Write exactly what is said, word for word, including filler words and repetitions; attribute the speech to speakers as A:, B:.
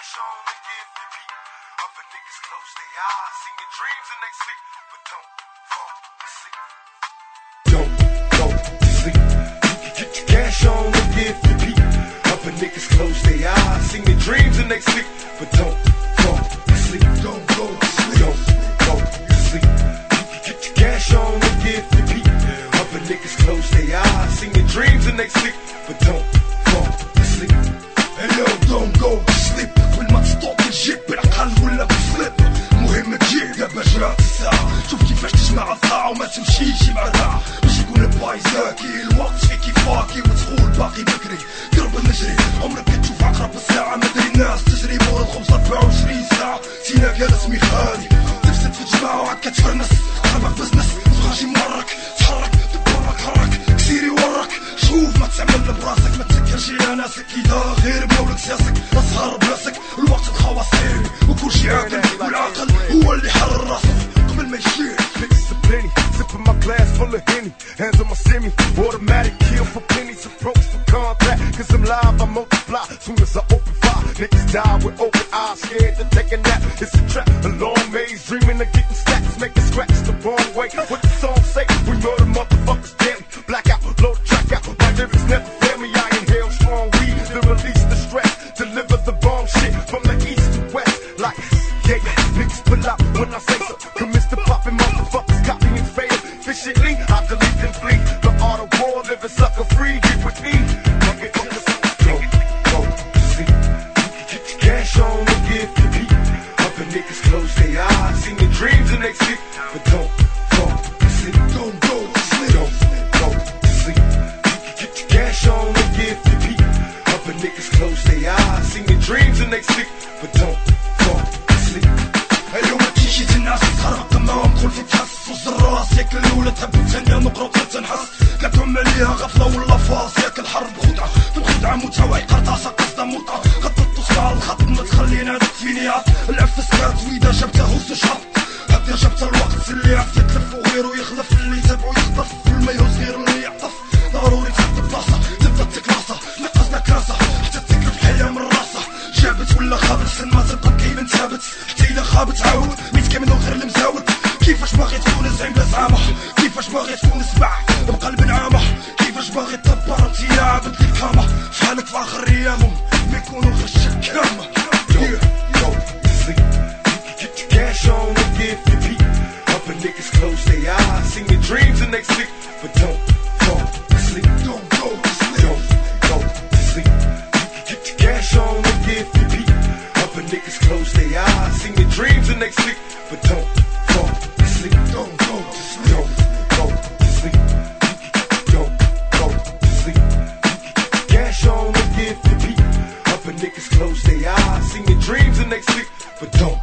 A: cash on the give the beat. Other niggas close their eyes, singing dreams and they sleep, but don't fall asleep. Don't go to sleep. You can get your cash on the give the beat. Other niggas close their eyes, singing dreams and they sleep, but don't fall asleep. Don't go to sleep. Don't go to sleep. You can get your cash on the give the beat. Other niggas close their eyes, singing dreams and they sleep, but don't fall asleep.
B: Hey yo, don't go to sleep. كل ما تصطوك الجيب بالعقل ولا بالسليب. المهم تجي دابا جات الساعة. شوف كيفاش تجمع الطاعة وما تمشيش مع داعة. باش يكون الباي زاكي الوقت فيك يفاكي وتقول باقي بكري. قرب نجري عمرك كتشوف عقرب الساعة. مدري الناس تجري مور الخبز أربعة وعشرين ساعة. سينا قال اسمي خالي. تفسد في الجماعة وعاد كتفرنس. قربك بزنس تبغاش يمرك. تحرك تبرك حرك كسيري وراك. شوف ما تعمل براسك ما تسكرش يا ناسك. إذا غير بمولك سياسك اسهر براسك. الوقت الخواصير وكل شي عاقل والعقل هو اللي حرر راسك قبل ما يشير.
A: Bitches are plenty, sipping my glass full of Henny. Hands on my semi, automatic kill for pennies. Approach for contact, cause I'm live, I multiply. Soon as I open fire, niggas die with open eyes. Scared to take a nap, it's a trap. A long maze, dreaming of getting stacks. Making scratch the wrong way. What the song say? We murder motherfuckers, damn. Blackout, load the track out. My lyrics never fail me. I inhale strong weed to release the stress. Deliver the bomb shit from the east to west. Like, yeah, niggas pull out when I say so. Commence to popping motherfuckers, copy and fail. Efficiently, I delete and flee. The art of war, living sucker free. Get with me. Fuck it, fuck it, go, go, sleep. You can get your cash on and give the beat. Other niggas close their eyes, see your dreams and they sleep, but don't fall asleep.
B: Don't go to sleep.
A: Don't go to sleep. You can get your cash on and give the beat. Other niggas close their eyes, see your dreams and they sleep, but don't fall asleep.
B: اليوم تيجي الناس تخرب تمام كل في تحس وزر الراس ياك الاولى تحب الثانية نقرا تنحس كتعم عليها غفلة ولا فاس ياك الحرب خدعة في الخدعة متعة وعي قرطاسة قصدها متعة خط التصبع على الخط ما تخلينا هادوك فينيات العفس كات وإذا جبته هز شحط هدي جبت الوقت اللي عرفت تلف وغيرو يخلف اللي تابعو يخطف والما يهز غير اللي يعطف ضروري تحط بلاصة تبدا تكلاصة نقصنا كراسة حتى تكرف الحياة من راسة جابت ولا خابت سن ما تبقى كيما ثابت حتى إلا خابت عاود ميت كامل غير المزاود كيفاش باغي تكون الزعيم بلا زعامة كيفاش باغي تكون سبع بقلب نعامة كيفاش باغي تدبر انت يا عبد الكامة فحالك في آخر أيامهم ما يكونوا غير الشكامة.
A: Cash on and give the beat. Other niggas close their eyes, sing your dreams and they sleep, but don't fall asleep.
B: Don't go to sleep.
A: Don't go to sleep. You can get your cash on and give the beat. Other niggas close their eyes, sing your dreams and they sleep, but don't fall asleep.
B: Don't go to sleep.
A: Don't go to sleep. Don't go to sleep. You can get your cash on and give the beat. Other niggas close their eyes, sing your dreams and they sleep, but don't